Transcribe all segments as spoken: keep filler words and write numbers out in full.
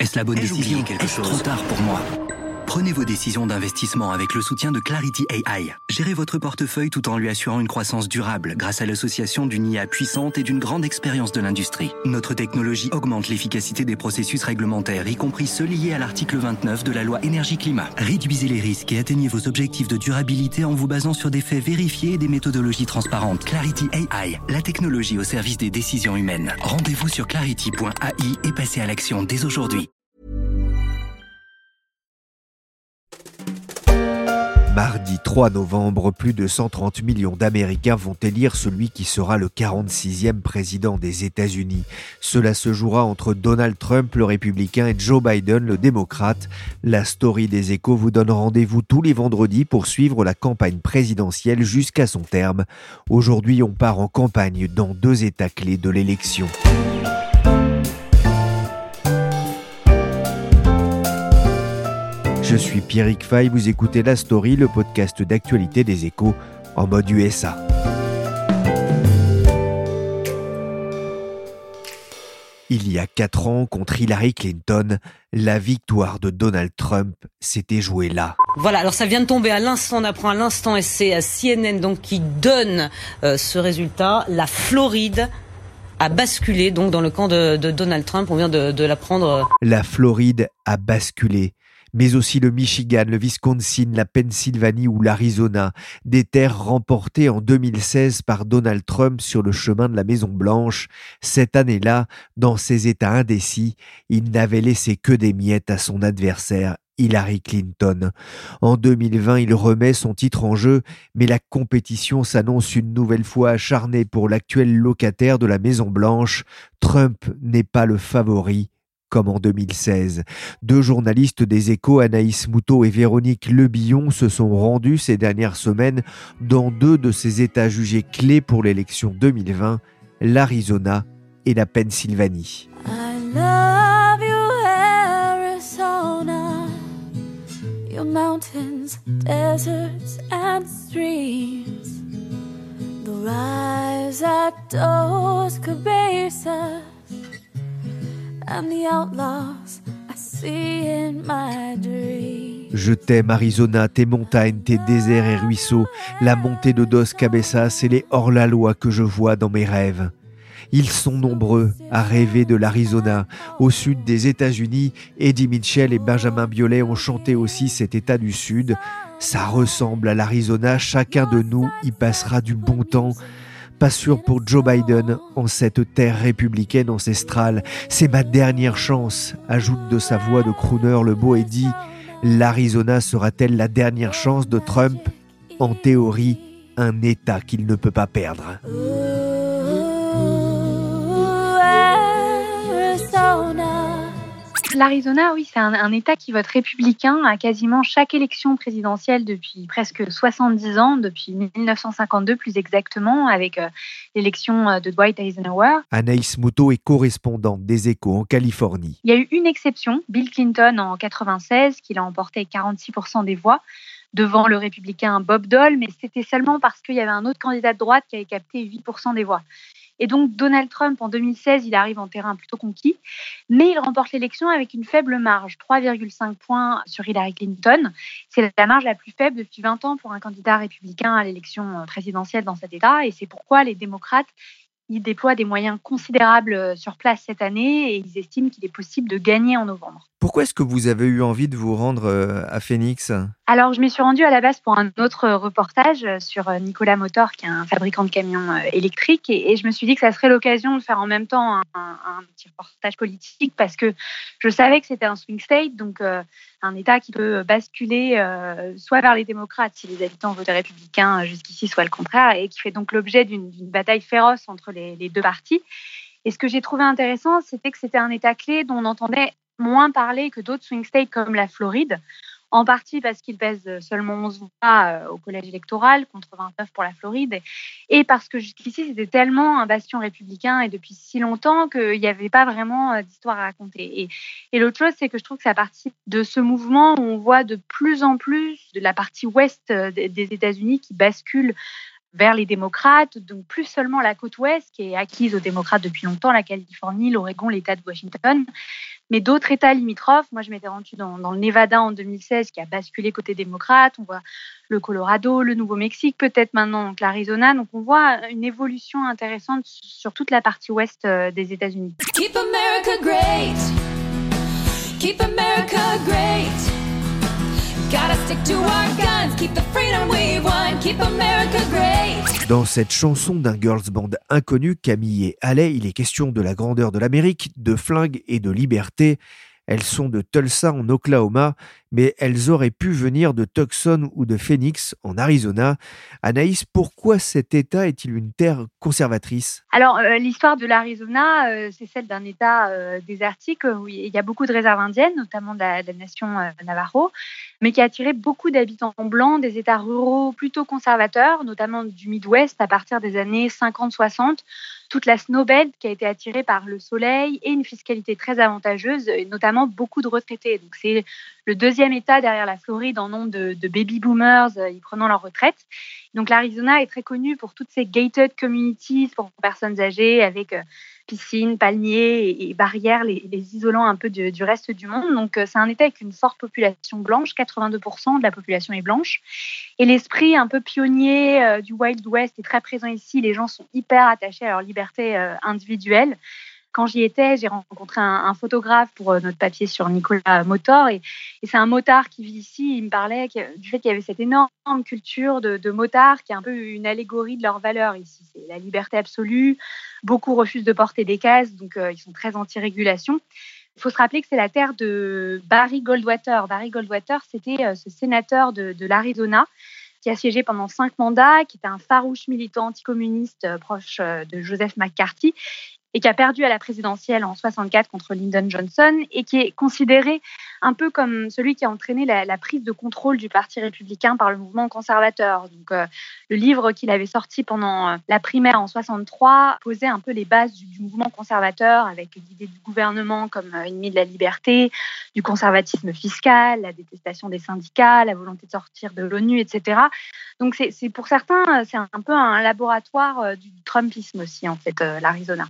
Est-ce la bonne Ai-je décision? oublié quelque Est-ce chose? trop tard pour moi? Prenez vos décisions d'investissement avec le soutien de Clarity A I. Gérez votre portefeuille tout en lui assurant une croissance durable grâce à l'association d'une I A puissante et d'une grande expérience de l'industrie. Notre technologie augmente l'efficacité des processus réglementaires, y compris ceux liés à l'article vingt-neuf de la loi énergie-climat. Réduisez les risques et atteignez vos objectifs de durabilité en vous basant sur des faits vérifiés et des méthodologies transparentes. Clarity A I, la technologie au service des décisions humaines. Rendez-vous sur clarity point A I et passez à l'action dès aujourd'hui. Mardi trois novembre, plus de cent trente millions d'Américains vont élire celui qui sera le quarante-sixième président des États-Unis. Cela se jouera entre Donald Trump, le républicain, et Joe Biden, le démocrate. La Story des Échos vous donne rendez-vous tous les vendredis pour suivre la campagne présidentielle jusqu'à son terme. Aujourd'hui, on part en campagne dans deux États clés de l'élection. Je suis Pierrick Fay, vous écoutez La Story, le podcast d'actualité des Échos en mode U S A. Il y a quatre ans, contre Hillary Clinton, la victoire de Donald Trump s'était jouée là. Voilà, alors ça vient de tomber à l'instant, on apprend à l'instant, et c'est à C N N donc qui donne euh, ce résultat. La Floride a basculé donc dans le camp de, de Donald Trump, on vient de, de l'apprendre. La Floride a basculé. Mais aussi le Michigan, le Wisconsin, la Pennsylvanie ou l'Arizona, des terres remportées en deux mille seize par Donald Trump sur le chemin de la Maison-Blanche. Cette année-là, dans ces États indécis, il n'avait laissé que des miettes à son adversaire, Hillary Clinton. En deux mille vingt, il remet son titre en jeu, mais la compétition s'annonce une nouvelle fois acharnée pour l'actuel locataire de la Maison-Blanche. Trump n'est pas le favori, comme en deux mille seize. Deux journalistes des Échos, Anaïs Moutot et Véronique Lebillon, se sont rendus ces dernières semaines dans deux de ces États jugés clés pour l'élection deux mille vingt, l'Arizona et la Pennsylvanie. I love you, Arizona, your mountains, deserts and streams, the rise at those cabezas and the outlaws I see in my dreams. Je t'aime Arizona, tes montagnes, tes déserts et ruisseaux, la montée de Dos Cabezas et les hors-la-loi que je vois dans mes rêves. Ils sont nombreux à rêver de l'Arizona. Au sud des États-Unis, Eddie Mitchell et Benjamin Biolay ont chanté aussi cet État du Sud. Ça ressemble à l'Arizona, chacun de nous y passera du bon temps. Pas sûr pour Joe Biden, en cette terre républicaine ancestrale. C'est ma dernière chance, ajoute de sa voix de crooner le beau Eddie. L'Arizona sera-t-elle la dernière chance de Trump? En théorie, un État qu'il ne peut pas perdre. L'Arizona, oui, c'est un, un État qui vote républicain à quasiment chaque élection présidentielle depuis presque soixante-dix ans, depuis dix-neuf cent cinquante-deux plus exactement, avec euh, l'élection de Dwight Eisenhower. Anaïs Moutot est correspondante des Échos en Californie. Il y a eu une exception, Bill Clinton en quatre-vingt-seize, qui a emporté quarante-six pour cent des voix devant le républicain Bob Dole, mais c'était seulement parce qu'il y avait un autre candidat de droite qui avait capté huit pour cent des voix. Et donc Donald Trump, en deux mille seize, il arrive en terrain plutôt conquis, mais il remporte l'élection avec une faible marge, trois virgule cinq points sur Hillary Clinton. C'est la marge la plus faible depuis vingt ans pour un candidat républicain à l'élection présidentielle dans cet État, et c'est pourquoi les démocrates ils déploient des moyens considérables sur place cette année et ils estiment qu'il est possible de gagner en novembre. Pourquoi est-ce que vous avez eu envie de vous rendre à Phoenix ? Alors, je m'y suis rendue à la base pour un autre reportage sur Nikola Motor, qui est un fabricant de camions électriques. Et, et je me suis dit que ça serait l'occasion de faire en même temps un, un, un petit reportage politique parce que je savais que c'était un swing state, donc euh, un État qui peut basculer euh, soit vers les démocrates si les habitants votent républicains jusqu'ici, soit le contraire, et qui fait donc l'objet d'une, d'une bataille féroce entre les, les deux partis. Et ce que j'ai trouvé intéressant, c'était que c'était un État clé dont on entendait moins parler que d'autres swing states comme la Floride, en partie parce qu'il pèse seulement onze voix au collège électoral contre vingt-neuf pour la Floride, et parce que jusqu'ici c'était tellement un bastion républicain et depuis si longtemps qu'il n'y avait pas vraiment d'histoire à raconter. Et, et l'autre chose, c'est que je trouve que c'est à partir de ce mouvement où on voit de plus en plus de la partie ouest des États-Unis qui bascule vers les démocrates, donc plus seulement la côte ouest qui est acquise aux démocrates depuis longtemps, la Californie, l'Oregon, l'État de Washington, mais d'autres États limitrophes. Moi, je m'étais rendue dans, dans le Nevada en deux mille seize qui a basculé côté démocrate. On voit le Colorado, le Nouveau-Mexique, peut-être maintenant donc l'Arizona. Donc on voit une évolution intéressante sur toute la partie ouest des États-Unis. Keep America great. Keep America great. Gotta stick to our guns. Keep the freedom we won. Keep America great. Dans cette chanson d'un girls band inconnu, Camille et Halley, il est question de la grandeur de l'Amérique, de flingues et de liberté. Elles sont de Tulsa en Oklahoma, mais elles auraient pu venir de Tucson ou de Phoenix en Arizona. Anaïs, pourquoi cet État est-il une terre conservatrice ? Alors, euh, l'histoire de l'Arizona, euh, c'est celle d'un État euh, désertique où il y a beaucoup de réserves indiennes, notamment de la, de la nation euh, Navajo, mais qui a attiré beaucoup d'habitants blancs des États ruraux plutôt conservateurs, notamment du Midwest à partir des années cinquante soixante. Toute la snowbelt qui a été attirée par le soleil et une fiscalité très avantageuse, et notamment beaucoup de retraités. Donc, c'est le deuxième État derrière la Floride en nombre de, de baby boomers y prenant leur retraite. Donc, l'Arizona est très connu pour toutes ces gated communities pour personnes âgées avec euh, piscines, palmiers et, et barrières, les, les isolant un peu du, du reste du monde. Donc, euh, c'est un État avec une forte population blanche, quatre-vingt-deux pour cent de la population est blanche. Et l'esprit un peu pionnier euh, du Wild West est très présent ici. Les gens sont hyper attachés à leur liberté euh, individuelle. Quand j'y étais, j'ai rencontré un, un photographe pour euh, notre papier sur Nikola Motor. Et, et c'est un motard qui vit ici. Il me parlait que, du fait qu'il y avait cette énorme culture de, de motards qui est un peu une allégorie de leurs valeurs ici. C'est la liberté absolue. Beaucoup refusent de porter des casques, donc euh, ils sont très anti-régulation. Il faut se rappeler que c'est la terre de Barry Goldwater. Barry Goldwater, c'était euh, ce sénateur de, de l'Arizona qui a siégé pendant cinq mandats, qui était un farouche militant anticommuniste euh, proche euh, de Joseph McCarthy et qui a perdu à la présidentielle en soixante-quatre contre Lyndon Johnson et qui est considéré un peu comme celui qui a entraîné la, la prise de contrôle du Parti républicain par le mouvement conservateur. Donc, euh, le livre qu'il avait sorti pendant euh, la primaire en soixante-trois posait un peu les bases du, du mouvement conservateur avec l'idée du gouvernement comme euh, ennemi de la liberté, du conservatisme fiscal, la détestation des syndicats, la volonté de sortir de l'ONU, et cetera. Donc, c'est, c'est pour certains, c'est un, un peu un laboratoire euh, du Trumpisme aussi, en fait, euh, l'Arizona.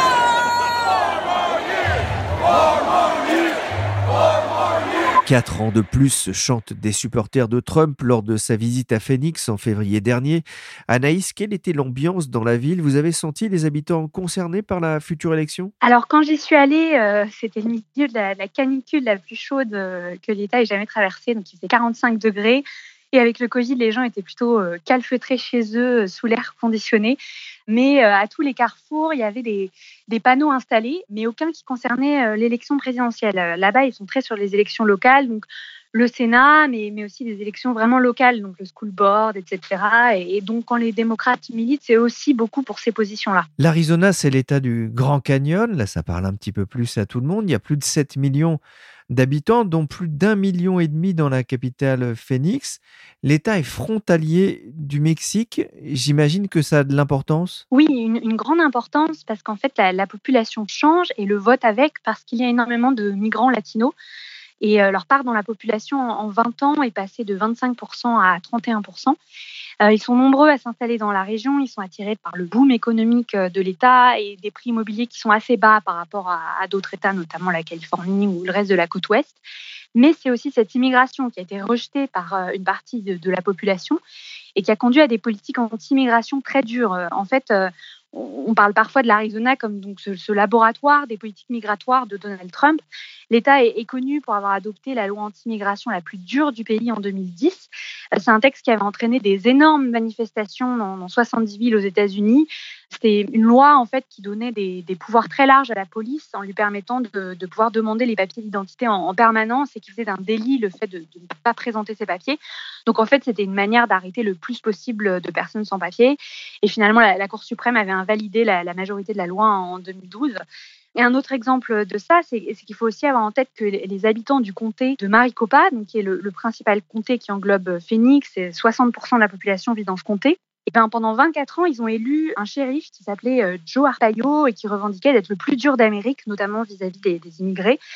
Quatre ans de plus, chantent des supporters de Trump lors de sa visite à Phoenix en février dernier. Anaïs, quelle était l'ambiance dans la ville ? Vous avez senti les habitants concernés par la future élection ? Alors, quand j'y suis allée, euh, c'était le milieu de la, la canicule la plus chaude euh, que l'État ait jamais traversée. Donc, il faisait quarante-cinq degrés. Et avec le Covid, les gens étaient plutôt euh, calfeutrés chez eux, euh, sous l'air conditionné. Mais euh, à tous les carrefours, il y avait des, des panneaux installés, mais aucun qui concernait euh, l'élection présidentielle. Euh, là-bas, ils sont très sur les élections locales, donc le Sénat, mais, mais aussi des élections vraiment locales, donc le school board, et cetera. Et, et donc, quand les démocrates militent, c'est aussi beaucoup pour ces positions-là. L'Arizona, c'est l'État du Grand Canyon. Là, ça parle un petit peu plus à tout le monde. Il y a plus de sept millions d'habitants, dont plus d'un million et demi dans la capitale Phoenix. L'État est frontalier du Mexique. J'imagine que ça a de l'importance. Oui, une, une grande importance parce qu'en fait, la, la population change et le vote avec parce qu'il y a énormément de migrants latinos. Et euh, leur part dans la population en, en vingt ans est passée de vingt-cinq pour cent à trente et un pour cent. Euh, ils sont nombreux à s'installer dans la région. Ils sont attirés par le boom économique de l'État et des prix immobiliers qui sont assez bas par rapport à, à d'autres États, notamment la Californie ou le reste de la côte ouest. Mais c'est aussi cette immigration qui a été rejetée par euh, une partie de, de la population et qui a conduit à des politiques anti-immigration très dures. Euh, en fait, euh, on parle parfois de l'Arizona comme donc ce, ce laboratoire des politiques migratoires de Donald Trump. L'État est, est connu pour avoir adopté la loi anti-immigration la plus dure du pays en deux mille dix. C'est un texte qui avait entraîné des énormes manifestations dans, dans soixante-dix villes aux États-Unis. C'était une loi en fait qui donnait des, des pouvoirs très larges à la police en lui permettant de, de pouvoir demander les papiers d'identité en, en permanence et qui faisait d'un délit le fait de, de ne pas présenter ses papiers. Donc en fait, c'était une manière d'arrêter le plus possible de personnes sans papiers. Et finalement, la, la Cour suprême avait invalidé la, la majorité de la loi en deux mille douze. Et un autre exemple de ça, c'est, c'est qu'il faut aussi avoir en tête que les, les habitants du comté de Maricopa, donc qui est le, le principal comté qui englobe Phoenix, et soixante pour cent de la population vit dans ce comté, et ben pendant vingt-quatre ans, ils ont élu un shérif qui s'appelait Joe Arpaio et qui revendiquait d'être le plus dur d'Amérique, notamment vis-à-vis des, des immigrés.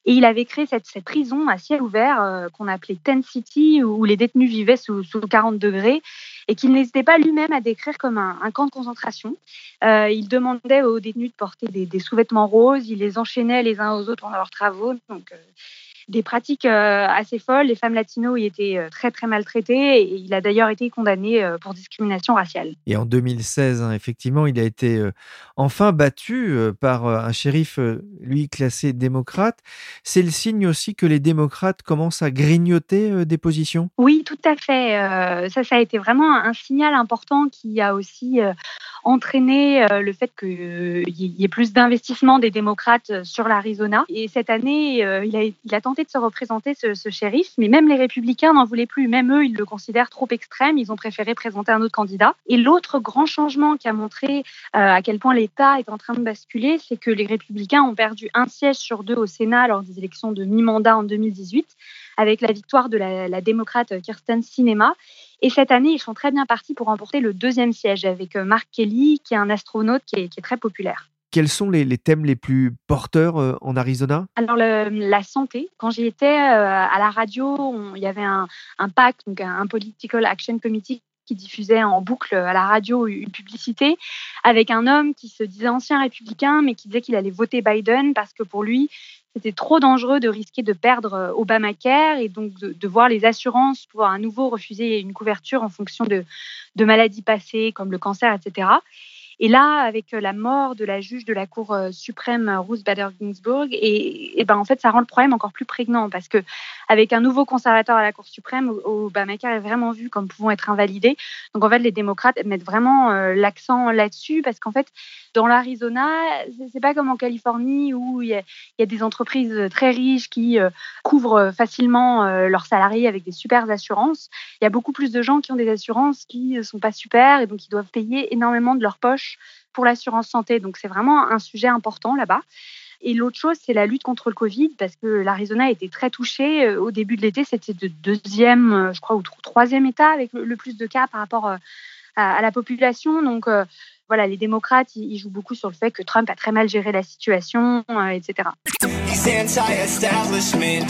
Et il avait créé cette, cette prison à ciel ouvert euh, qu'on appelait Tent City, où, où les détenus vivaient sous, sous quarante degrés et qu'il n'hésitait pas lui-même à décrire comme un, un camp de concentration. Euh, il demandait aux détenus de porter des, des sous-vêtements roses, il les enchaînait les uns aux autres pendant leurs travaux. Donc, euh, des pratiques euh, assez folles. Les femmes latino y étaient euh, très très maltraitées et il a d'ailleurs été condamné euh, pour discrimination raciale. Et en deux mille seize, hein, effectivement, il a été euh, enfin battu euh, par euh, un shérif, euh, lui, classé démocrate. C'est le signe aussi que les démocrates commencent à grignoter euh, des positions ? Oui, tout à fait. Euh, ça, ça a été vraiment un, un signal important qui a aussi euh, entraîné euh, le fait qu'il euh, y ait plus d'investissement des démocrates sur l'Arizona. Et cette année, euh, il, a, il a tenté de se représenter ce, ce shérif, mais même les républicains n'en voulaient plus. Même eux, ils le considèrent trop extrême. Ils ont préféré présenter un autre candidat. Et l'autre grand changement qui a montré euh, à quel point l'État est en train de basculer, c'est que les républicains ont perdu un siège sur deux au Sénat lors des élections de mi-mandat en deux mille dix-huit, avec la victoire de la, la démocrate Kyrsten Sinema. Et cette année, ils sont très bien partis pour remporter le deuxième siège avec Mark Kelly, qui est un astronaute qui est, qui est très populaire. Quels sont les, les thèmes les plus porteurs euh, en Arizona ? Alors, le, la santé. Quand j'y étais euh, à la radio, on, il y avait un, un P A C, donc un, un Political Action Committee, qui diffusait en boucle à la radio une publicité avec un homme qui se disait ancien républicain, mais qui disait qu'il allait voter Biden parce que pour lui, c'était trop dangereux de risquer de perdre Obamacare et donc de, de voir les assurances pouvoir à nouveau refuser une couverture en fonction de, de maladies passées comme le cancer, et cetera. Et là, avec la mort de la juge de la Cour suprême Ruth Bader Ginsburg, et, et ben en fait, ça rend le problème encore plus prégnant parce que avec un nouveau conservateur à la Cour suprême, Obamacare est vraiment vu comme pouvant être invalidé. Donc en fait, les démocrates mettent vraiment euh, l'accent là-dessus parce qu'en fait, dans l'Arizona, c'est, c'est pas comme en Californie où il y a, il y a des entreprises très riches qui euh, couvrent facilement euh, leurs salariés avec des super assurances. Il y a beaucoup plus de gens qui ont des assurances qui sont pas super et donc ils doivent payer énormément de leur poche pour l'assurance santé. Donc, c'est vraiment un sujet important là-bas. Et l'autre chose, c'est la lutte contre le Covid, parce que l'Arizona a été très touché. Au début de l'été, c'était le deuxième, je crois, ou troisième État avec le plus de cas par rapport à, à la population. Donc, euh, voilà, les démocrates, ils, ils jouent beaucoup sur le fait que Trump a très mal géré la situation, euh, et cetera. He's anti-establishment.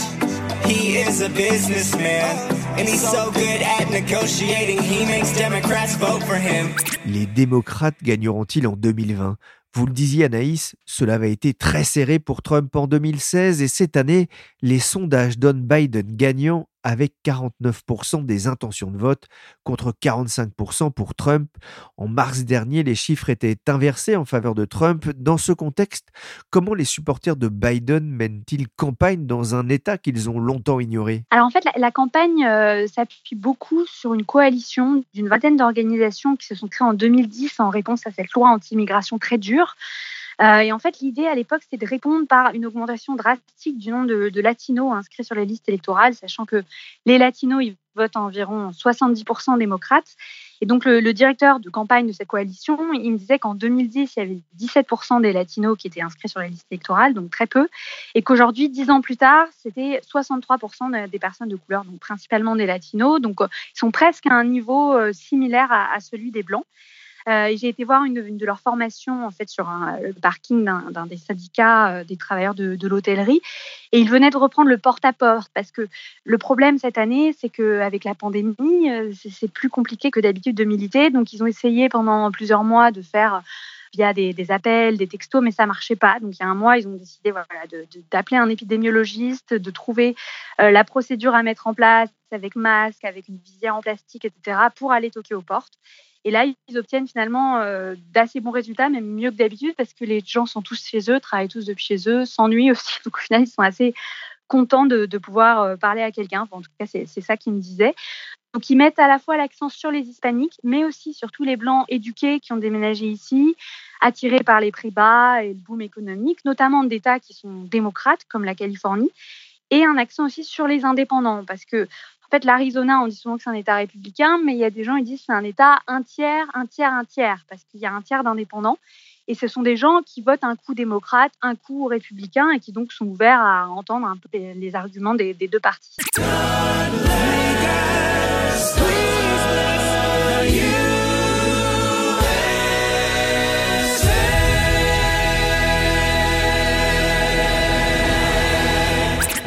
He is a businessman. And he's so good at negotiating. He makes Democrats vote for him. Les démocrates gagneront-ils en deux mille vingt ? Vous le disiez, Anaïs, cela avait été très serré pour Trump en deux mille seize et cette année, les sondages donnent Biden gagnant avec quarante-neuf pour cent des intentions de vote contre quarante-cinq pour cent pour Trump. En mars dernier, les chiffres étaient inversés en faveur de Trump. Dans ce contexte, comment les supporters de Biden mènent-ils campagne dans un État qu'ils ont longtemps ignoré ? Alors en fait, la, la campagne euh, s'appuie beaucoup sur une coalition d'une vingtaine d'organisations qui se sont créées en deux mille dix en réponse à cette loi anti-immigration très dure. Euh, et en fait, l'idée à l'époque, c'était de répondre par une augmentation drastique du nombre de, de latinos inscrits sur les listes électorales, sachant que les latinos, ils votent environ soixante-dix pour cent démocrates. Et donc, le, le directeur de campagne de cette coalition, il me disait qu'en deux mille dix, il y avait dix-sept pour cent des latinos qui étaient inscrits sur les listes électorales, donc très peu. Et qu'aujourd'hui, dix ans plus tard, c'était soixante-trois pour cent des personnes de couleur, donc principalement des latinos. Donc, ils sont presque à un niveau similaire à, à celui des blancs. Euh, j'ai été voir une, une de leurs formations en fait sur un, le parking d'un, d'un des syndicats euh, des travailleurs de, de l'hôtellerie et ils venaient de reprendre le porte-à-porte parce que le problème cette année c'est qu'avec la pandémie euh, c'est, c'est plus compliqué que d'habitude de militer, donc ils ont essayé pendant plusieurs mois de faire via des, des appels, des textos, mais ça marchait pas. Donc il y a un mois, ils ont décidé voilà, de, de, d'appeler un épidémiologiste, de trouver euh, la procédure à mettre en place avec masque, avec une visière en plastique, et cetera pour aller toquer aux portes. Et là, ils obtiennent finalement euh, d'assez bons résultats, même mieux que d'habitude, parce que les gens sont tous chez eux, travaillent tous depuis chez eux, s'ennuient aussi. Donc au final, ils sont assez contents de, de pouvoir euh, parler à quelqu'un. Enfin, en tout cas, c'est, c'est ça qu'ils me disaient. Donc ils mettent à la fois l'accent sur les hispaniques, mais aussi sur tous les blancs éduqués qui ont déménagé ici, attirés par les prix bas et le boom économique, notamment d'États qui sont démocrates, comme la Californie, et un accent aussi sur les indépendants, parce que en fait, l'Arizona, on dit souvent que c'est un État républicain, mais il y a des gens qui disent que c'est un État un tiers, un tiers, un tiers, parce qu'il y a un tiers d'indépendants. Et ce sont des gens qui votent un coup démocrate, un coup républicain, et qui donc sont ouverts à entendre un peu les, les arguments des, des deux partis.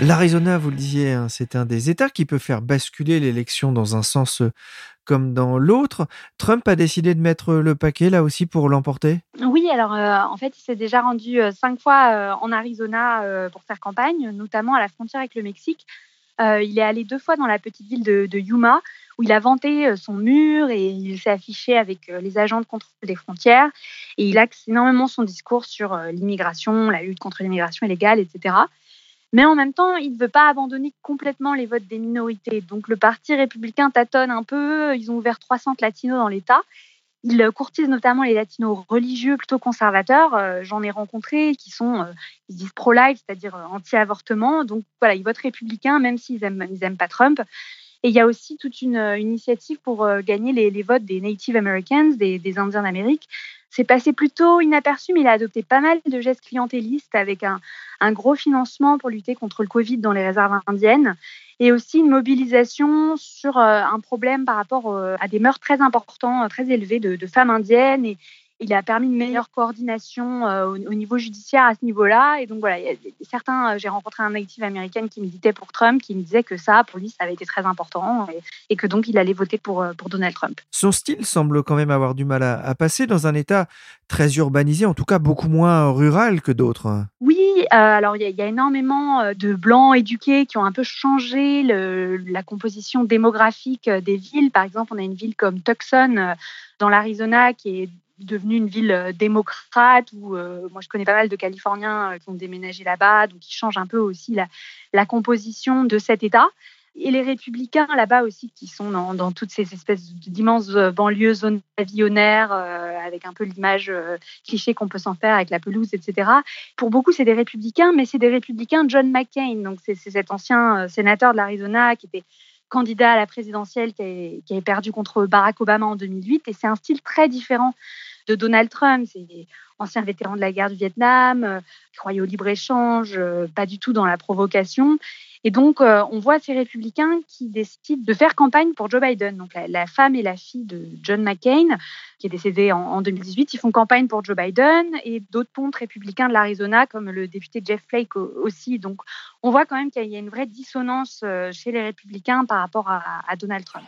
L'Arizona, vous le disiez, hein, c'est un des États qui peut faire basculer l'élection dans un sens euh, comme dans l'autre. Trump a décidé de mettre le paquet là aussi pour l'emporter? Oui, alors euh, en fait, il s'est déjà rendu euh, cinq fois euh, en Arizona euh, pour faire campagne, notamment à la frontière avec le Mexique. Euh, il est allé deux fois dans la petite ville de, de Yuma, où il a vanté euh, son mur et il s'est affiché avec euh, les agents de contrôle des frontières. Et il axe énormément son discours sur euh, l'immigration, la lutte contre l'immigration illégale, et cetera. Mais en même temps, il ne veut pas abandonner complètement les votes des minorités. Donc le Parti républicain tâtonne un peu. Ils ont ouvert trois centres latinos dans l'État. Ils courtisent notamment les latinos religieux plutôt conservateurs. Euh, j'en ai rencontré qui sont, euh, ils disent pro-life, c'est-à-dire euh, anti-avortement. Donc voilà, ils votent républicain même s'ils aiment, ils aiment pas Trump. Et il y a aussi toute une, une initiative pour euh, gagner les, les votes des Native Americans, des, des Indiens d'Amérique. C'est passé plutôt inaperçu, mais il a adopté pas mal de gestes clientélistes avec un, un gros financement pour lutter contre le Covid dans les réserves indiennes et aussi une mobilisation sur euh, un problème par rapport euh, à des meurtres très importants, euh, très élevés de, de femmes indiennes. Et il a permis une meilleure coordination euh, au, au niveau judiciaire à ce niveau-là. Et donc voilà, il y a certains, euh, j'ai rencontré un native américain qui militait pour Trump, qui me disait que ça, pour lui, ça avait été très important et, et que donc il allait voter pour, pour Donald Trump. Son style semble quand même avoir du mal à, à passer dans un État très urbanisé, en tout cas beaucoup moins rural que d'autres. Oui, euh, alors il y, y a énormément de blancs éduqués qui ont un peu changé le, la composition démographique des villes. Par exemple, on a une ville comme Tucson dans l'Arizona qui est devenue une ville démocrate où euh, moi je connais pas mal de Californiens qui ont déménagé là-bas, donc qui changent un peu aussi la, la composition de cet État. Et les républicains là-bas aussi qui sont dans, dans toutes ces espèces d'immenses banlieues, zones pavillonnaires, euh, avec un peu l'image euh, cliché qu'on peut s'en faire avec la pelouse, et cetera. Pour beaucoup, c'est des républicains, mais c'est des républicains John McCain. Donc c'est, c'est cet ancien sénateur de l'Arizona qui était candidat à la présidentielle, qui avait, qui avait perdu contre Barack Obama en deux mille huit. Et c'est un style très différent de Donald Trump. C'est ancien vétéran de la guerre du Vietnam, euh, qui croyait au libre-échange, euh, pas du tout dans la provocation. Et donc, euh, on voit ces républicains qui décident de faire campagne pour Joe Biden. Donc, la, la femme et la fille de John McCain, qui est décédé en, en deux mille dix-huit, ils font campagne pour Joe Biden et d'autres pontes républicains de l'Arizona, comme le député Jeff Flake aussi. Donc, on voit quand même qu'il y a une vraie dissonance chez les républicains par rapport à, à Donald Trump.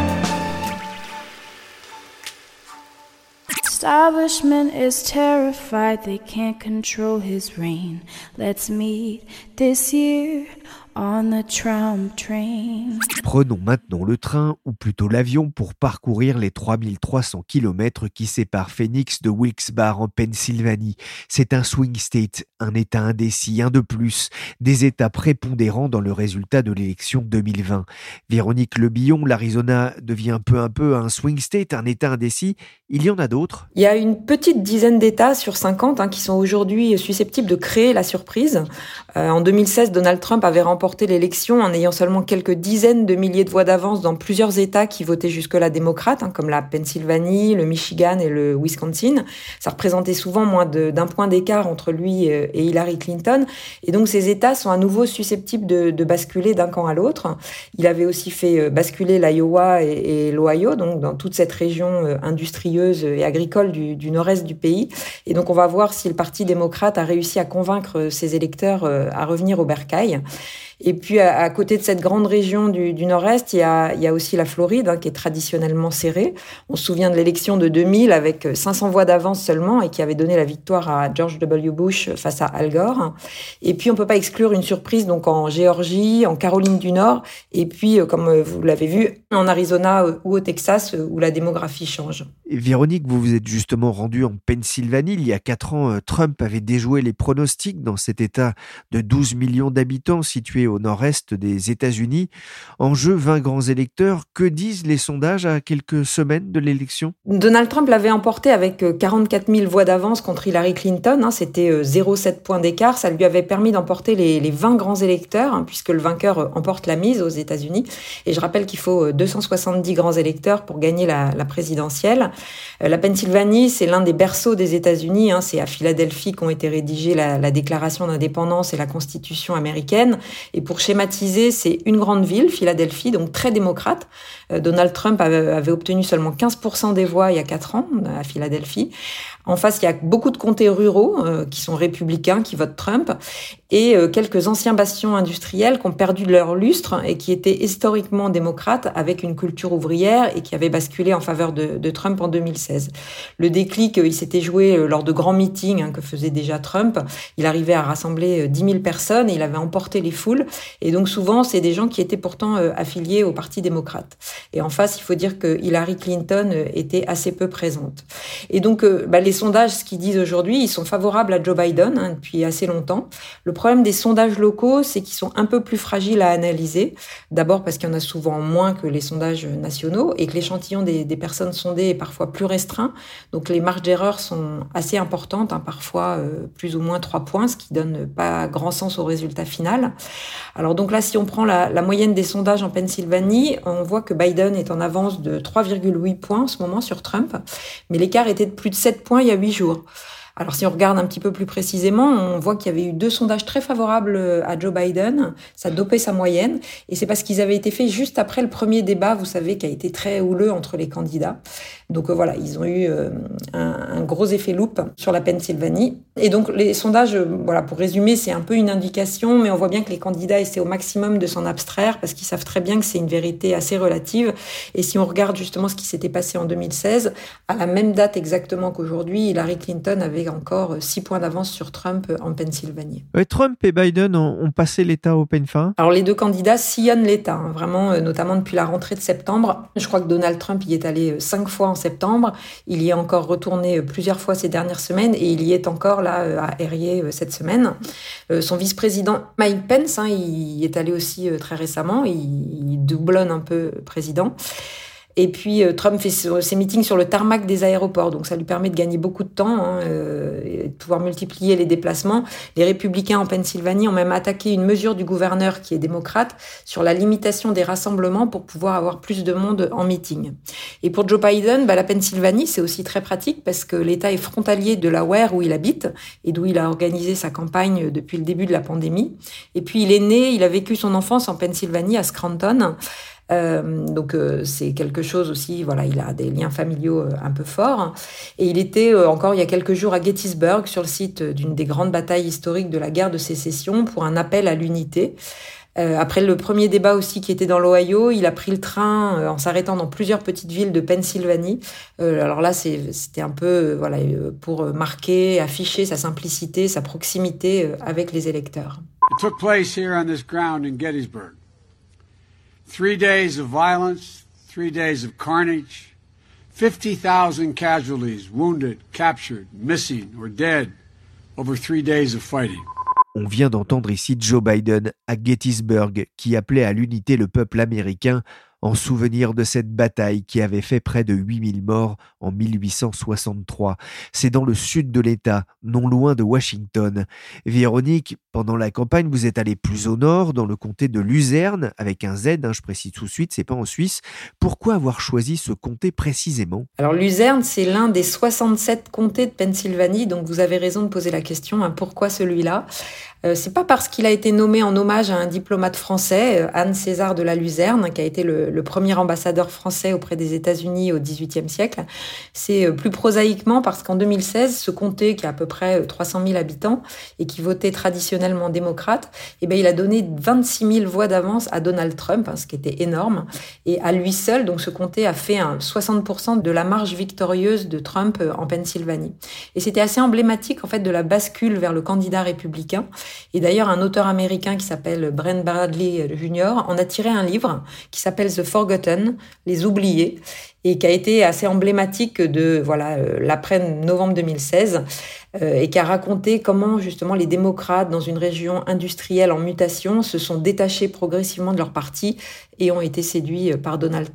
Establishment is terrified they can't control his reign. Let's meet this year on the Trump train. Prenons maintenant le train, ou plutôt l'avion, pour parcourir les trois mille trois cents kilomètres qui séparent Phoenix de Wilkes-Barre en Pennsylvanie. C'est un swing state, un État indécis, un de plus, des États prépondérants dans le résultat de l'élection deux mille vingt. Véronique Lebillon, l'Arizona devient peu à peu un swing state, un État indécis. Il y en a d'autres? Il y a une petite dizaine d'États sur cinquante hein, qui sont aujourd'hui susceptibles de créer la surprise. Euh, en deux mille seize, Donald Trump avait remporté l'élection en ayant seulement quelques dizaines de milliers de voix d'avance dans plusieurs États qui votaient jusque-là démocrates, hein, comme la Pennsylvanie, le Michigan et le Wisconsin. Ça représentait souvent moins de, d'un point d'écart entre lui et Hillary Clinton. Et donc ces États sont à nouveau susceptibles de, de basculer d'un camp à l'autre. Il avait aussi fait basculer l'Iowa et, et l'Ohio, donc dans toute cette région industrieuse et agricole du, du nord-est du pays. Et donc on va voir si le Parti démocrate a réussi à convaincre ses électeurs à revenir au bercail. Et puis, à, à côté de cette grande région du, du Nord-Est, il y a, il y a aussi la Floride, hein, qui est traditionnellement serrée. On se souvient de l'élection de deux mille avec cinq cents voix d'avance seulement et qui avait donné la victoire à George W. Bush face à Al Gore. Et puis, on peut pas exclure une surprise donc en Géorgie, en Caroline du Nord, et puis, comme vous l'avez vu, en Arizona ou au Texas, où la démographie change. Et Véronique, vous vous êtes justement rendue en Pennsylvanie. Il y a quatre ans, Trump avait déjoué les pronostics dans cet État de douze millions d'habitants situé au nord-est des États-Unis. En jeu, vingt grands électeurs. Que disent les sondages à quelques semaines de l'élection? Donald Trump l'avait emporté avec quarante-quatre mille voix d'avance contre Hillary Clinton. Hein, c'était zéro virgule sept points d'écart. Ça lui avait permis d'emporter les, les vingt grands électeurs, hein, puisque le vainqueur emporte la mise aux États-Unis. Et je rappelle qu'il faut deux cent soixante-dix grands électeurs pour gagner la, la présidentielle. La Pennsylvanie, c'est l'un des berceaux des États-Unis. Hein, c'est à Philadelphie qu'ont été rédigées la, la Déclaration d'indépendance et la Constitution américaine. Et pour schématiser, c'est une grande ville, Philadelphie, donc très démocrate. Euh, Donald Trump avait, avait obtenu seulement quinze pour cent des voix il y a quatre ans à Philadelphie. En face, il y a beaucoup de comtés ruraux euh, qui sont républicains, qui votent Trump, et euh, quelques anciens bastions industriels qui ont perdu de leur lustre et qui étaient historiquement démocrates avec une culture ouvrière et qui avaient basculé en faveur de, de Trump en deux mille seize. Le déclic, euh, il s'était joué euh, lors de grands meetings hein, que faisait déjà Trump. Il arrivait à rassembler euh, dix mille personnes et il avait emporté les foules. Et donc souvent, c'est des gens qui étaient pourtant euh, affiliés au Parti démocrate. Et en face, il faut dire que Hillary Clinton euh, était assez peu présente. Et donc, euh, bah, les sondages, ce qu'ils disent aujourd'hui, ils sont favorables à Joe Biden hein, depuis assez longtemps. Le problème des sondages locaux, c'est qu'ils sont un peu plus fragiles à analyser. D'abord parce qu'il y en a souvent moins que les sondages nationaux et que l'échantillon des, des personnes sondées est parfois plus restreint. Donc les marges d'erreur sont assez importantes, hein, parfois euh, plus ou moins trois points, ce qui donne pas grand sens au résultat final. Alors donc là, si on prend la, la moyenne des sondages en Pennsylvanie, on voit que Biden est en avance de trois virgule huit points en ce moment sur Trump, mais l'écart était de plus de sept points il y a huit jours. Alors, si on regarde un petit peu plus précisément, on voit qu'il y avait eu deux sondages très favorables à Joe Biden. Ça dopait sa moyenne. Et c'est parce qu'ils avaient été faits juste après le premier débat, vous savez, qui a été très houleux entre les candidats. Donc, euh, voilà, ils ont eu euh, un, un gros effet loupe sur la Pennsylvanie. Et donc, les sondages, euh, voilà, pour résumer, c'est un peu une indication, mais on voit bien que les candidats essaient au maximum de s'en abstraire parce qu'ils savent très bien que c'est une vérité assez relative. Et si on regarde justement ce qui s'était passé en deux mille seize, à la même date exactement qu'aujourd'hui, Hillary Clinton avait encore six points d'avance sur Trump en Pennsylvanie. Ouais, Trump et Biden ont, ont passé l'État au peigne fin. Alors les deux candidats sillonnent l'État, hein, vraiment, euh, notamment depuis la rentrée de septembre. Je crois que Donald Trump y est allé euh, cinq fois en septembre. Il y est encore retourné euh, plusieurs fois ces dernières semaines et il y est encore là euh, à Erie euh, cette semaine. Euh, son vice-président Mike Pence, hein, il y est allé aussi euh, très récemment. Il, il doublonne un peu président. Et puis, euh, Trump fait ses meetings sur le tarmac des aéroports. Donc, ça lui permet de gagner beaucoup de temps hein, euh, et de pouvoir multiplier les déplacements. Les républicains en Pennsylvanie ont même attaqué une mesure du gouverneur qui est démocrate sur la limitation des rassemblements pour pouvoir avoir plus de monde en meeting. Et pour Joe Biden, bah, la Pennsylvanie, c'est aussi très pratique parce que l'État est frontalier de la Ware où il habite et d'où il a organisé sa campagne depuis le début de la pandémie. Et puis, il est né, il a vécu son enfance en Pennsylvanie, à Scranton. Euh, donc euh, c'est quelque chose aussi, voilà, il a des liens familiaux euh, un peu forts. Et il était euh, encore il y a quelques jours à Gettysburg, sur le site d'une des grandes batailles historiques de la guerre de sécession, pour un appel à l'unité. Euh, après le premier débat aussi qui était dans l'Ohio, il a pris le train euh, en s'arrêtant dans plusieurs petites villes de Pennsylvanie. Euh, alors là, c'est, c'était un peu euh, voilà euh, pour marquer, afficher sa simplicité, sa proximité euh, avec les électeurs. It took place here on this ground in Gettysburg. Three days of violence, three days of carnage, fifty thousand casualties, wounded, captured, missing or dead over three days of fighting. On vient d'entendre ici Joe Biden à Gettysburg qui appelait à l'unité le peuple américain en souvenir de cette bataille qui avait fait près de huit mille morts en mille huit cent soixante-trois. C'est dans le sud de l'État, non loin de Washington. Véronique, pendant la campagne, vous êtes allée plus au nord, dans le comté de Luzerne, avec un Z, hein, je précise tout de suite, c'est pas en Suisse. Pourquoi avoir choisi ce comté précisément ? Alors Luzerne, c'est l'un des soixante-sept comtés de Pennsylvanie, donc vous avez raison de poser la question, hein, pourquoi celui-là ? Euh, c'est pas parce qu'il a été nommé en hommage à un diplomate français, euh, Anne César de la Luzerne, qui a été le, le premier ambassadeur français auprès des États-Unis au dix-huitième siècle. C'est euh, plus prosaïquement parce qu'en deux mille seize, ce comté, qui a à peu près euh, trois cent mille habitants et qui votait traditionnellement démocrate, eh ben, il a donné vingt-six mille voix d'avance à Donald Trump, hein, ce qui était énorme. Et à lui seul, donc ce comté a fait un soixante pour cent de la marche victorieuse de Trump euh, en Pennsylvanie. Et c'était assez emblématique en fait de la bascule vers le candidat républicain. Et d'ailleurs, un auteur américain qui s'appelle Brent Bradley junior en a tiré un livre qui s'appelle The Forgotten, Les Oubliés, et qui a été assez emblématique de voilà euh, l'après-novembre deux mille seize, euh, et qui a raconté comment justement les démocrates dans une région industrielle en mutation se sont détachés progressivement de leur parti et ont été séduits par Donald Trump.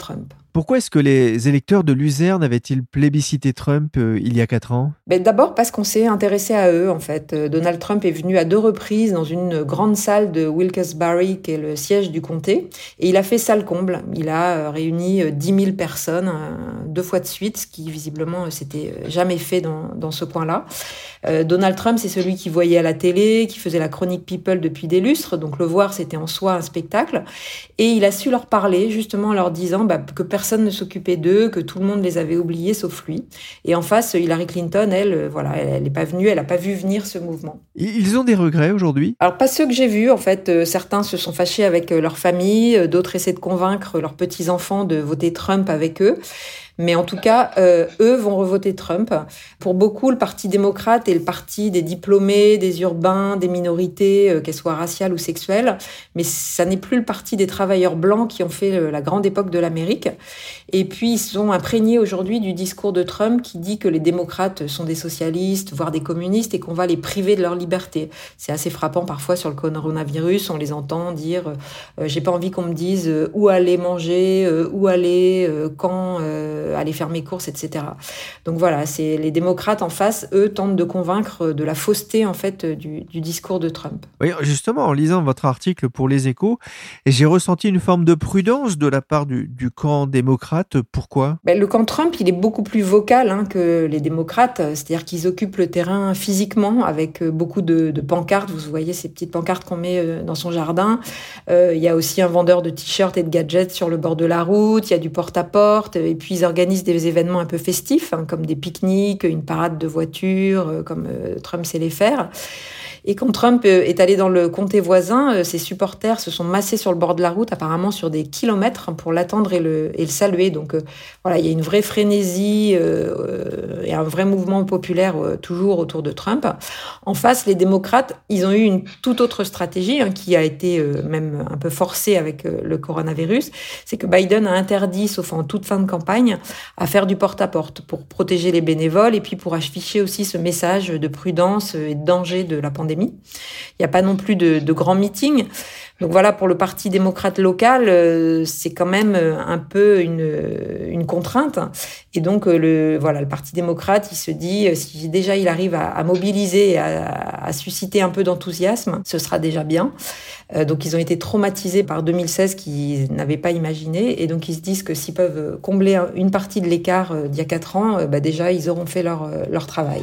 Pourquoi est-ce que les électeurs de Luzerne avaient-ils plébiscité Trump euh, il y a quatre ans ? Ben d'abord parce qu'on s'est intéressé à eux, en fait. Donald Trump est venu à deux reprises dans une grande salle de Wilkes-Barre, qui est le siège du comté, et il a fait salle comble. Il a réuni dix mille personnes deux fois de suite, ce qui visiblement s'était jamais fait dans, dans ce coin-là. Euh, Donald Trump, c'est celui qui voyait à la télé, qui faisait la chronique People depuis des lustres, donc le voir, c'était en soi un spectacle. Et il a su leur parler, justement en leur disant bah, que personne ne s'occupait d'eux, que tout le monde les avait oubliés sauf lui. Et en face, Hillary Clinton, elle, voilà, elle n'est pas venue, elle n'a pas vu venir ce mouvement. Ils ont des regrets aujourd'hui ? Alors pas ceux que j'ai vus, en fait. Euh, certains se sont fâchés avec leur famille, euh, d'autres essaient de convaincre leurs petits-enfants de voter Trump avec eux. Mais en tout cas, euh, eux vont revoter Trump. Pour beaucoup, le Parti démocrate est le parti des diplômés, des urbains, des minorités, euh, qu'elles soient raciales ou sexuelles. Mais ça n'est plus le parti des travailleurs blancs qui ont fait euh, la grande époque de l'Amérique. Et puis, ils sont imprégnés aujourd'hui du discours de Trump qui dit que les démocrates sont des socialistes, voire des communistes, et qu'on va les priver de leur liberté. C'est assez frappant parfois sur le coronavirus. On les entend dire euh, « j'ai pas envie qu'on me dise euh, où aller manger, euh, où aller, euh, quand... Euh, aller faire mes courses, et cetera » Donc voilà, c'est les démocrates en face, eux, tentent de convaincre de la fausseté en fait du, du discours de Trump. Oui, justement, en lisant votre article pour Les Échos, j'ai ressenti une forme de prudence de la part du, du camp démocrate. Pourquoi ? Ben, le camp Trump, il est beaucoup plus vocal hein, que les démocrates, c'est-à-dire qu'ils occupent le terrain physiquement avec beaucoup de, de pancartes. Vous voyez ces petites pancartes qu'on met dans son jardin. Euh, il y a aussi un vendeur de t-shirts et de gadgets sur le bord de la route. Il y a du porte-à-porte. Et puis ils organisent des événements un peu festifs, hein, comme des pique-niques, une parade de voitures, euh, comme euh, Trump sait les faire. Et quand Trump est allé dans le comté voisin, ses supporters se sont massés sur le bord de la route, apparemment sur des kilomètres, pour l'attendre et le, et le saluer. Donc euh, voilà, il y a une vraie frénésie euh, et un vrai mouvement populaire euh, toujours autour de Trump. En face, les démocrates, ils ont eu une toute autre stratégie hein, qui a été euh, même un peu forcée avec euh, le coronavirus. C'est que Biden a interdit, sauf en toute fin de campagne, à faire du porte-à-porte pour protéger les bénévoles et puis pour afficher aussi ce message de prudence et de danger de la pandémie. Il n'y a pas non plus de, de grands meetings. Donc voilà, pour le Parti démocrate local, euh, c'est quand même un peu une, une contrainte. Et donc, euh, le, voilà, le Parti démocrate, il se dit, euh, si déjà il arrive à, à mobiliser, à, à susciter un peu d'enthousiasme, ce sera déjà bien. Euh, donc, ils ont été traumatisés par deux mille seize qu'ils n'avaient pas imaginé. Et donc, ils se disent que s'ils peuvent combler une partie de l'écart euh, d'il y a quatre ans, euh, bah, déjà, ils auront fait leur, euh, leur travail.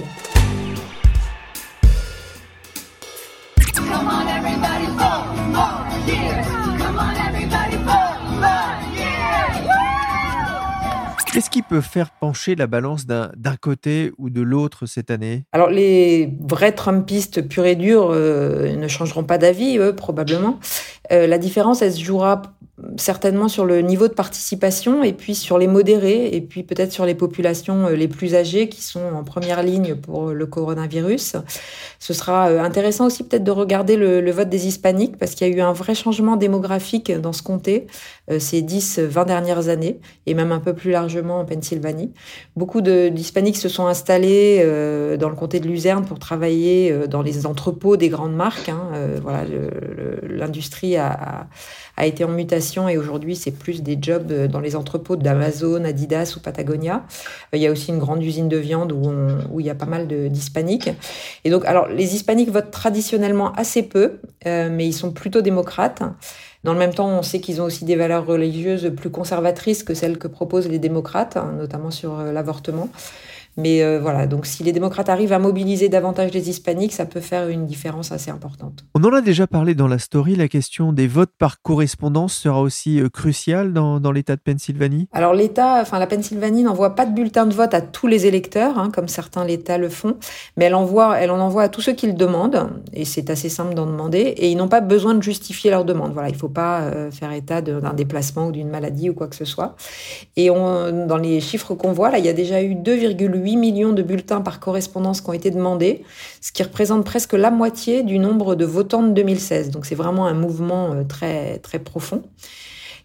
Come on, everybody, four more years. Come on, everybody, four more years. Qu'est-ce qui peut faire pencher la balance d'un, d'un côté ou de l'autre cette année ? Alors, les vrais Trumpistes purs et durs euh, ne changeront pas d'avis, eux, probablement. Euh, la différence, elle se jouera certainement sur le niveau de participation et puis sur les modérés et puis peut-être sur les populations les plus âgées qui sont en première ligne pour le coronavirus. Ce sera intéressant aussi peut-être de regarder le, le vote des hispaniques parce qu'il y a eu un vrai changement démographique dans ce comté euh, ces dix vingt dernières années et même un peu plus largement en Pennsylvanie. Beaucoup de, d'hispaniques se sont installés euh, dans le comté de Luzerne pour travailler euh, dans les entrepôts des grandes marques. Hein. Euh, voilà, le, le, l'industrie a, a, a été en mutation et aujourd'hui, c'est plus des jobs dans les entrepôts d'Amazon, Adidas ou Patagonia. Il y a aussi une grande usine de viande où, on, où il y a pas mal de, d'hispaniques. Et donc, alors, les hispaniques votent traditionnellement assez peu, euh, mais ils sont plutôt démocrates. Dans le même temps, on sait qu'ils ont aussi des valeurs religieuses plus conservatrices que celles que proposent les démocrates, hein, notamment sur euh, l'avortement. Mais euh, voilà, donc si les démocrates arrivent à mobiliser davantage les hispaniques, ça peut faire une différence assez importante. On en a déjà parlé dans la story, la question des votes par correspondance sera aussi euh, cruciale dans, dans l'État de Pennsylvanie. Alors l'État, enfin la Pennsylvanie n'envoie pas de bulletin de vote à tous les électeurs, hein, comme certains l'État le font, mais elle, envoie, elle en envoie à tous ceux qui le demandent, et c'est assez simple d'en demander, et ils n'ont pas besoin de justifier leur demande. Voilà, il ne faut pas euh, faire état de, d'un déplacement ou d'une maladie ou quoi que ce soit. Et on, dans les chiffres qu'on voit, là, il y a déjà eu deux virgule huit millions de bulletins par correspondance qui ont été demandés, ce qui représente presque la moitié du nombre de votants de deux mille seize. Donc c'est vraiment un mouvement très, très profond.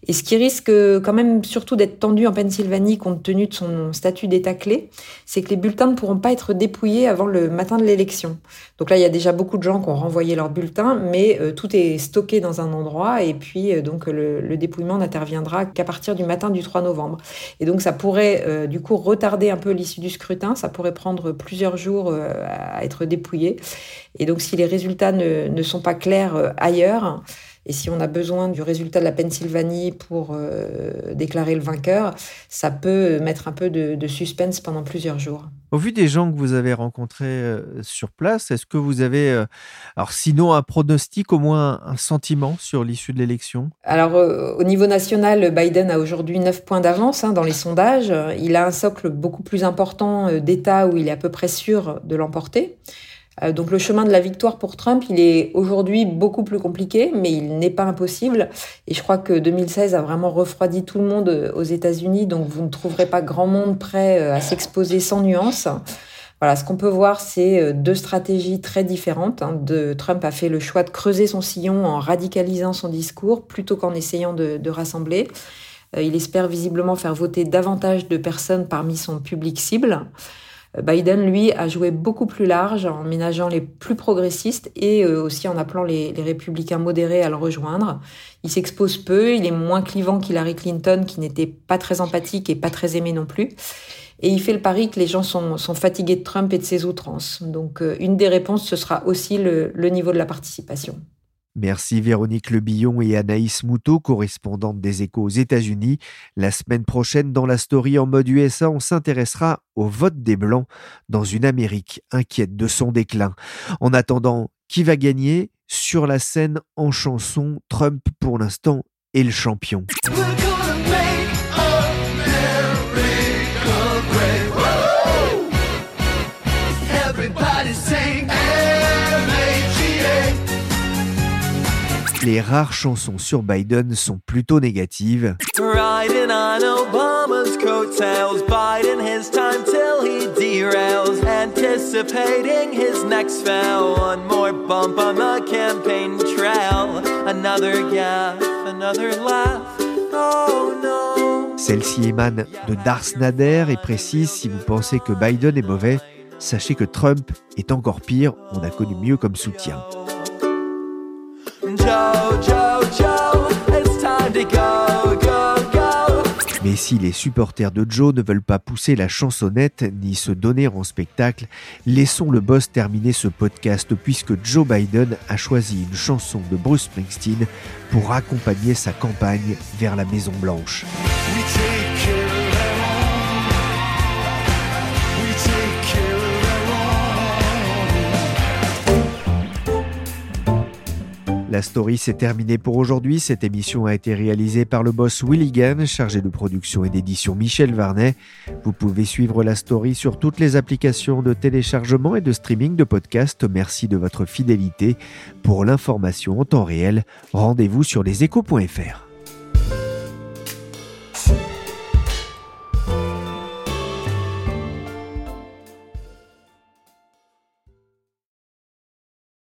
Et ce qui risque quand même surtout d'être tendu en Pennsylvanie compte tenu de son statut d'État clé, c'est que les bulletins ne pourront pas être dépouillés avant le matin de l'élection. Donc là, il y a déjà beaucoup de gens qui ont renvoyé leurs bulletins, mais euh, tout est stocké dans un endroit et puis euh, donc le, le dépouillement n'interviendra qu'à partir du matin du trois novembre. Et donc ça pourrait euh, du coup retarder un peu l'issue du scrutin, ça pourrait prendre plusieurs jours euh, à être dépouillé. Et donc si les résultats ne, ne sont pas clairs euh, ailleurs, et si on a besoin du résultat de la Pennsylvanie pour euh, déclarer le vainqueur, ça peut mettre un peu de, de suspense pendant plusieurs jours. Au vu des gens que vous avez rencontrés euh, sur place, est-ce que vous avez, euh, alors sinon un pronostic, au moins un sentiment sur l'issue de l'élection ? Alors euh, au niveau national, Biden a aujourd'hui neuf points d'avance hein, dans les sondages. Il a un socle beaucoup plus important euh, d'États où il est à peu près sûr de l'emporter. Donc le chemin de la victoire pour Trump, il est aujourd'hui beaucoup plus compliqué, mais il n'est pas impossible. Et je crois que deux mille seize a vraiment refroidi tout le monde aux États-Unis, donc vous ne trouverez pas grand monde prêt à s'exposer sans nuance. Voilà, ce qu'on peut voir, c'est deux stratégies très différentes. De, Trump a fait le choix de creuser son sillon en radicalisant son discours plutôt qu'en essayant de, de rassembler. Il espère visiblement faire voter davantage de personnes parmi son public cible. Biden, lui, a joué beaucoup plus large en ménageant les plus progressistes et aussi en appelant les, les républicains modérés à le rejoindre. Il s'expose peu, il est moins clivant qu'Hillary Clinton, qui n'était pas très empathique et pas très aimé non plus. Et il fait le pari que les gens sont, sont fatigués de Trump et de ses outrances. Donc, une des réponses, ce sera aussi le, le niveau de la participation. Merci Véronique Lebillon et Anaïs Moutot, correspondantes des Échos aux États-Unis. La semaine prochaine, dans la story en mode U S A, on s'intéressera au vote des Blancs dans une Amérique inquiète de son déclin. En attendant, qui va gagner ? Sur la scène en chanson, Trump pour l'instant est le champion. Les rares chansons sur Biden sont plutôt négatives. Riding on Obama's coattails, biding his time till he derails, anticipating his next spell, one more bump on the campaign trail, another gaffe, another laugh, oh no. Celle-ci émane de Darth Nader et précise: si vous pensez que Biden est mauvais, sachez que Trump est encore pire, on a connu mieux comme soutien. Joe, Joe, Joe, it's time to go, go, go. Mais si les supporters de Joe ne veulent pas pousser la chansonnette ni se donner en spectacle, laissons le boss terminer ce podcast puisque Joe Biden a choisi une chanson de Bruce Springsteen pour accompagner sa campagne vers la Maison Blanche. La story s'est terminée pour aujourd'hui. Cette émission a été réalisée par le boss Willy Gann, chargé de production et d'édition Michel Varnet. Vous pouvez suivre la story sur toutes les applications de téléchargement et de streaming de podcasts. Merci de votre fidélité. Pour l'information en temps réel, rendez-vous sur leséchos point f r.